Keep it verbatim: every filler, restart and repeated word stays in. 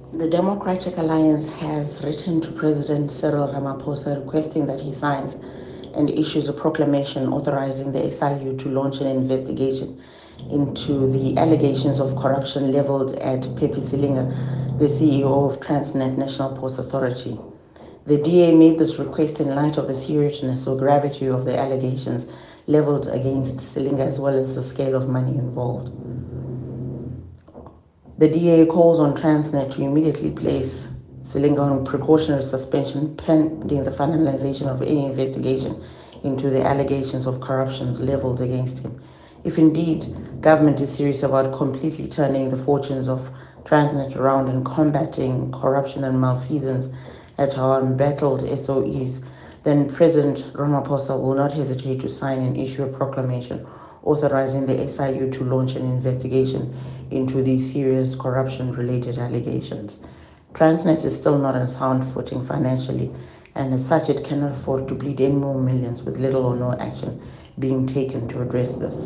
The Democratic Alliance has written to President Cyril Ramaphosa requesting that he signs and issues a proclamation authorizing the S I U to launch an investigation into the allegations of corruption leveled at Pepe Silinga, the C E O of Transnet National Ports Authority. The D A made this request in light of the seriousness or gravity of the allegations leveled against Silinga as well as the scale of money involved. The D A calls on Transnet to immediately place Silinga on precautionary suspension pending the finalization of any investigation into the allegations of corruption leveled against him. If indeed government is serious about completely turning the fortunes of Transnet around and combating corruption and malfeasance at our embattled S O Es, then President Ramaphosa will not hesitate to sign and issue a proclamation authorizing the S I U to launch an investigation into these serious corruption-related allegations. Transnet is still not on sound footing financially, and as such, it cannot afford to bleed any more millions with little or no action being taken to address this.